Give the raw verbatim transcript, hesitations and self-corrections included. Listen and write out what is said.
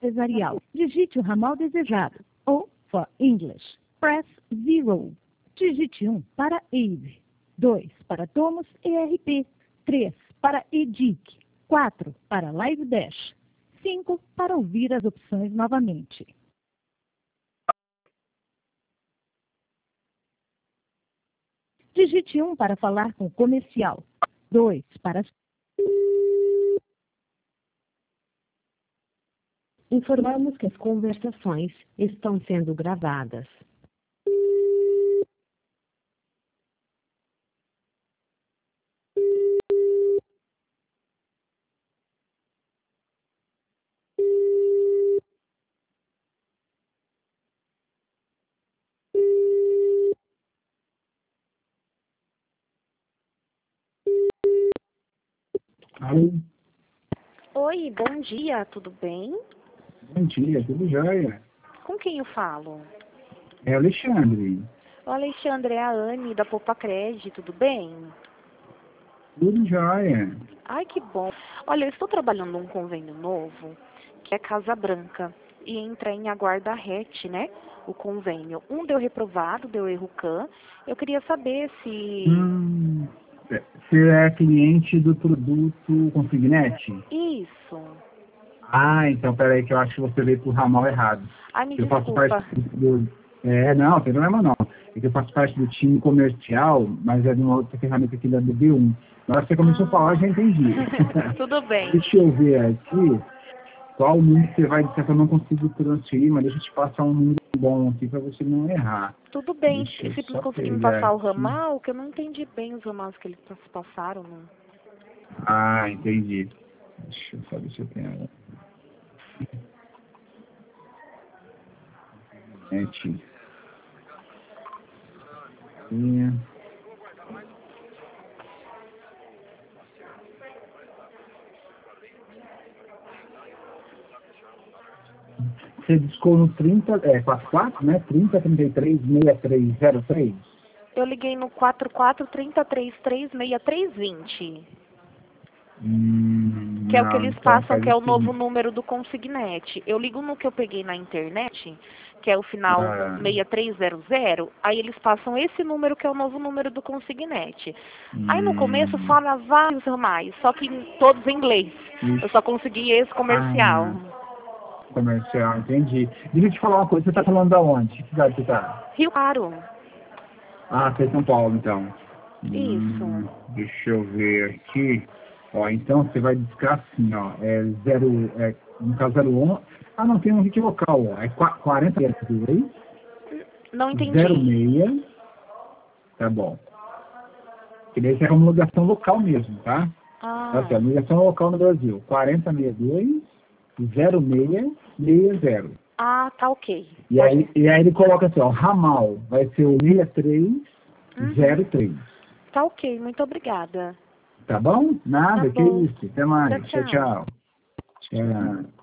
empresarial. Digite o ramal desejado. Ou, for English, press zero. Digite um para E I V, dois para Tomos E R P, três para E D I C, quatro para Live Dash, cinco para ouvir as opções novamente. Digite um para falar com o comercial, dois para... Informamos que as conversações estão sendo gravadas. Alô, Oi, bom dia, tudo bem? bom dia, tudo jóia? Com quem eu falo? É Alexandre, O Alexandre, é a Anne da Poupa Cred, tudo bem? tudo jóia. Ai, que bom. Olha, eu estou trabalhando num convênio novo, que é Casa Branca, e entra em aguarda RET, né? O convênio. Um deu reprovado, deu erro C A N. Eu queria saber se... Hum, é, você é cliente do produto Consignet? Isso. Ah, então peraí que eu acho que você veio pro ramal errado. Ai, me Eu faço parte desculpa. do... É, não, não tem problema não. É que eu faço parte do time comercial, mas é de uma outra ferramenta aqui da B B um. Na hora que você começou a falar, eu já entendi. Tudo bem. Deixa eu ver aqui qual o número que você vai dizer que eu não consigo transferir, mas deixa eu te passar um número bom aqui para você não errar. Tudo bem. Deixa eu Se me só conseguir me pegar passar o aqui. ramal, que eu não entendi bem os ramais que eles passaram. Não. Ah, entendi. Deixa eu só ver se eu tenho. Gente. Você discou no trinta, é, quatro quatro, né? trinta, trinta e três, sessenta e três, zero três. Eu liguei no quatro quatro, trinta, trinta e três, sessenta e três, vinte. Hum, Que é o que não, eles então passam, faz que é o o novo seguinte. número do Consignet. Eu ligo no que eu peguei na internet, que é o final Ah, sessenta e três zero zero, aí eles passam esse número que é o novo número do Consignet. Aí no começo hum, fala vários ramais, só que todos em inglês. Eu isso. só consegui esse comercial. Ah, comercial, entendi. Deixa eu te falar uma coisa, você tá falando da onde? Que cidade você tá? Rio Claro. Ah, você é São Paulo, então. Isso. Hum, deixa eu ver aqui. Ó, então você vai discar assim, ó. É zero, é, no caso zero onze. Ah, não, tem um hit local, ó. É qua- quarenta e dois, Não zero entendi. seis, tá bom. Que daí é uma homologação local mesmo, tá? Tá certo, Ah, homologação local no Brasil. quarenta e dois, zero seis, seis zero. ah, tá ok. E Pode. aí, e aí ele coloca assim, ó, ramal, vai ser o sessenta e três Uhum. zero três. Tá ok, muito obrigada. Tá bom? Tá Nada, que bom. isso. Até Tchau, mais. Tchau, tchau. tchau. Tchau.